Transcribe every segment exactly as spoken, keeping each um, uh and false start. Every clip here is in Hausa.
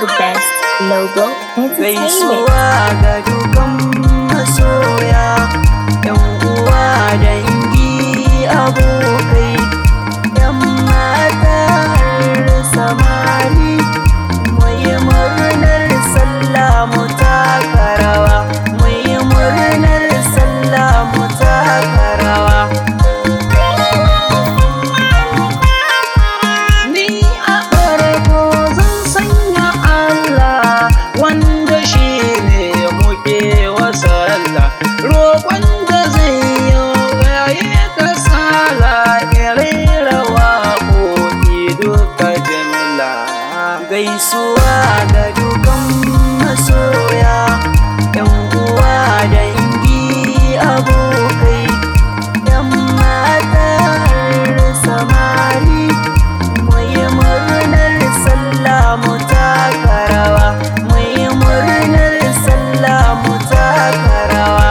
the best logo entertainment. Gaisuwa ga dukan masoya, yan uwa dangi abokai, yan mata har samari, muyi murnar sallah mu taka rawa, muyi murnar sallah mu taka rawa. Ni a farko zan sanya Allah wanda shi ne muke wasa Allah, roƙon da zai yi yayi kasala ya rera waƙoƙi duka jimla. Gaisuwa ga dukan masoya, yan uwa dangi abokai, yan mata har samari, muyi murnar sallah mu taka rawa, muyi murnar sallah mu taka rawa.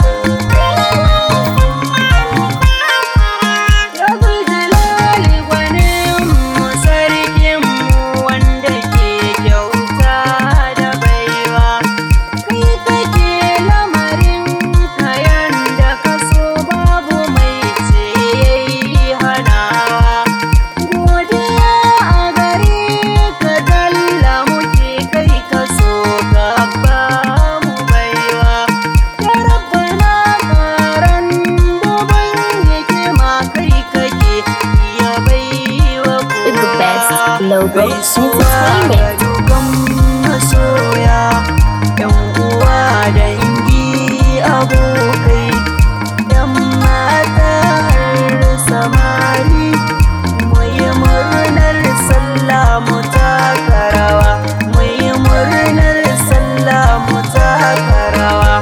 Rabbul jalali gwanin mu sarkin mu wanda ke kyauta da baiwa, kai kake lamarin kayan da ka so babu mai ce yayi hanawa. Godiya a gare ka dalla muke kai ka so ka ba mu baiwa, ya rabbana karan duban hikima kai kake iya baiwa With the best kowa. logo Gaisuwa ga entertainment. dukan masoya, yan uwa dangi abokai, yan mata har samari, muyi murnar sallah mu taka rawa, muyi murnar sallah mu taka rawa.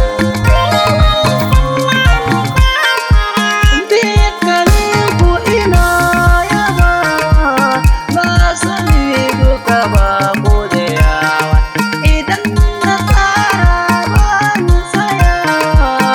Dukkanin ku ina yabawa, na sani duka ba ko da yawa, idan na tsara ba ni tsayawa,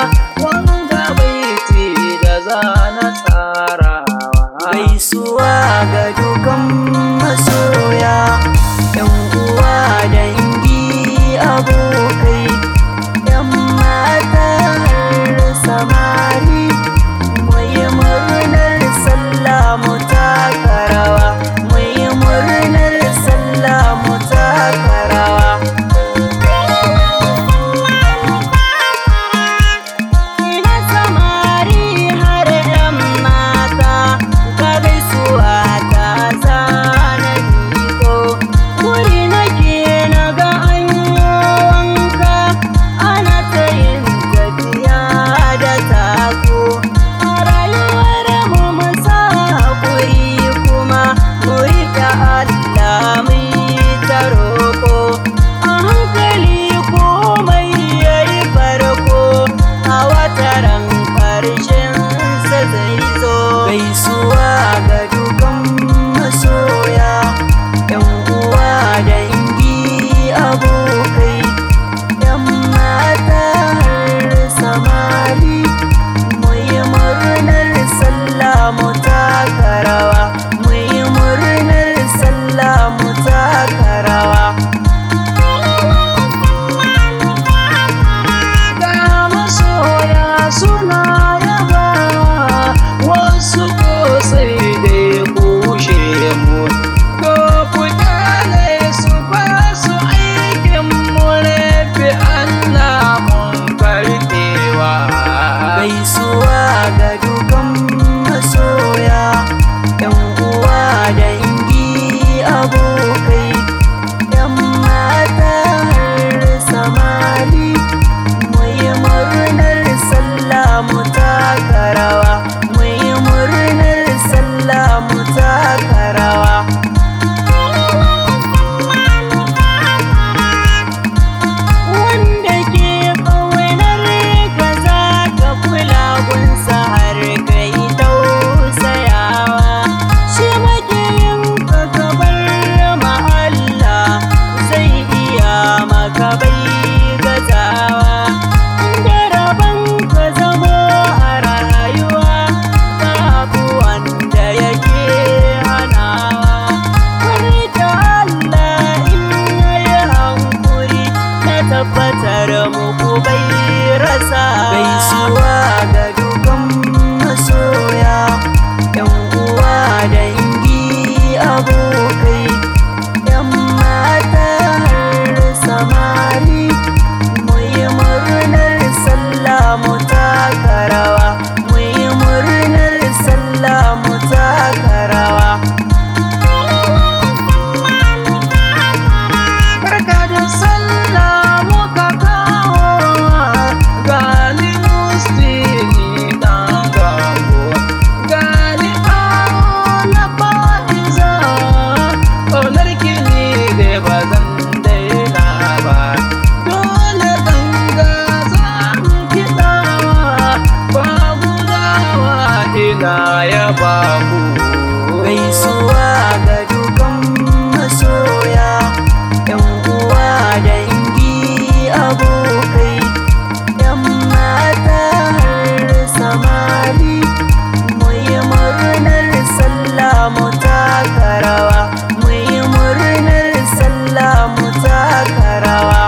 babu. Gaisuwa ga dukan masoya, yan uwa dangi abokai, yan mata har samari, mu yi murnar sallah mu taka rawa, mu yi murnar sallah mu taka rawa.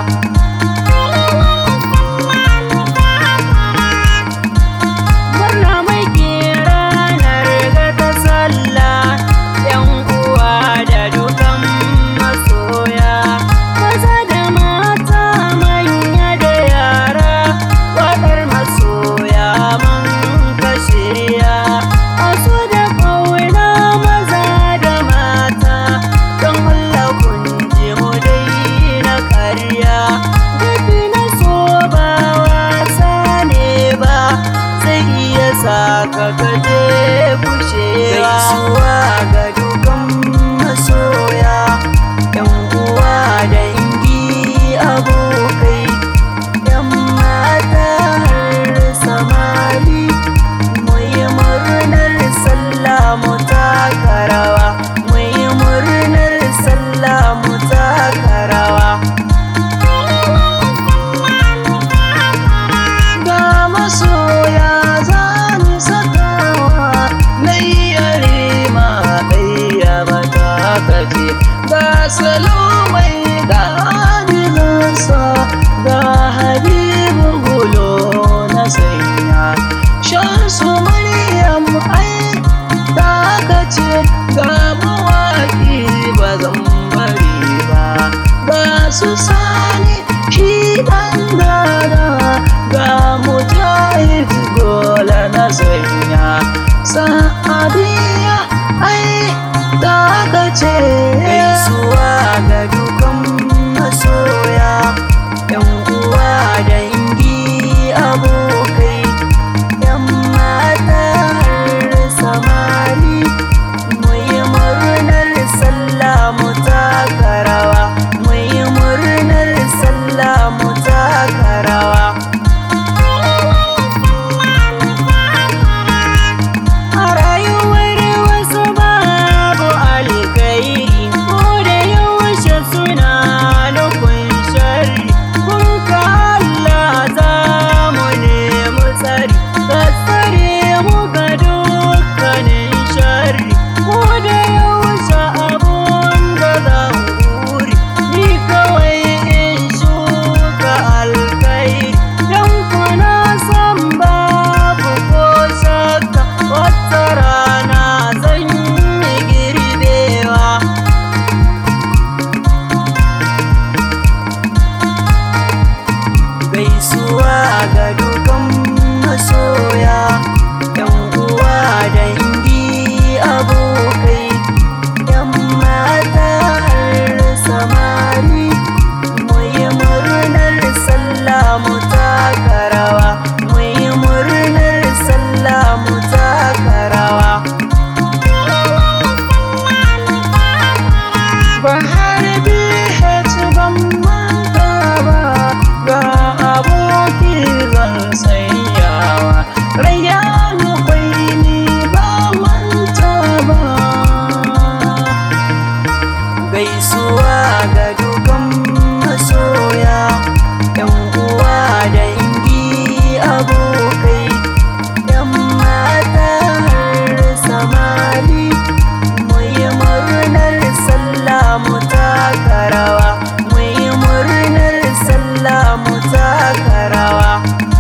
Murna muke ranar ga ta sallah, yan uwa da dukan masoya, maza da mata manya da yara, waƙar masoya mun ka shirya. A so da ƙauna maza da mata, don Allah kun ji mu daina ƙarya. Dafi na so ba wasa ne ba, zai iya sa ka kaje kushewa. Gaisuwa ga dukan masoya, yan uwa dangi abokai, yan mata har samari, mu yi murnar sallah mu taka rawa, mu yi murnar sallah mu taka rawa. Ga masoya za ni sakawa, na yi yarima ɗaya ba ta kace, ga salo mai gani zansa, ga habibu gulo na sanya, shamsu maryam ai ta kace, ga mawaƙi ba zan bari ba, ga su sani shi ɗan dada, ga mujahid gola na sanya, sa'adiyya ai ta kace. Gaisuwa ga dukan masoya, yan uwa dangi abokai, yan mata har samari, mu yi murnar sallah mu taka rawa, mu yi murnar sallah mu taka rawa. A rayuwar wasu babu alkhairi, ko da yaushe suna nufin sharri, kun ka Allah za mu nemi tsari, ka tsare mu ga dukkanin sharri, ko da yaushe abun da zan buri, ni kawai in shuka alkhairi, don kuna san babu ko shakka, wata rana zan yi girbewa. Gaisuwa ga dukan masoya, yan uwa dangi abokai, yan mata har samari, mu yi murnar sallah mu taka rawa, mu yi murnar sallah mu taka rawa. Bahar bihat ban manta ba, ga aboki zan sanyawa, rayyanu kwai ni ba manta ba. Gaisuwa ga dukan masoya, yan uwa dangi abokai, yan mata har samari, mu yi murnar sallah mu taka rawa, mu yi murnar sallah mu taka rawa.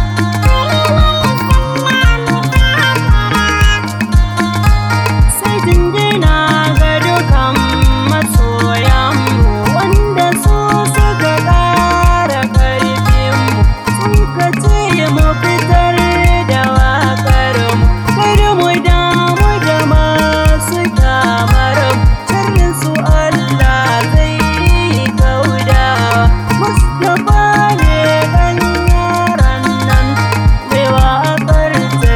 Sai jinjina ga dukan masoyanmu, wanda su suka ƙara ƙarfinmu, sun ka ce mu fitar da waƙarmu, kar mu damu da masu kyamarmu, sharrin su Allah zai yi kaudawa. Mustapha ne ɗan yaran nan, mai waƙar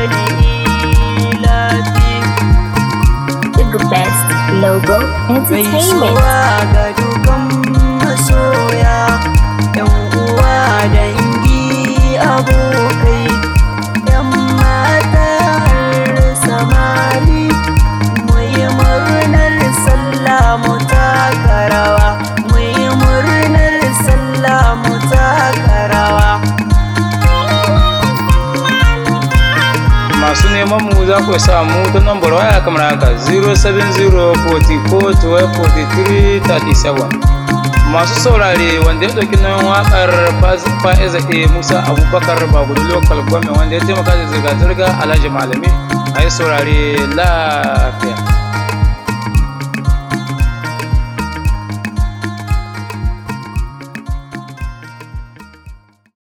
Talilafi. The best logo entertainment. Gaisuwa ga dukan masoya, yan uwa dangi abokai, yan mata har samari, neman mu za ku samu ta nambar waya kamar haka zero seven zero four four twelve forty-three thirty-seven. Masu saurare wanda ya ɗauki nan waƙar Fa'iza A Musa Abubakar Bagudu Local Government wanda ya taimaka da zirga-zirga Alhaji Malami a yi saurare lafiya.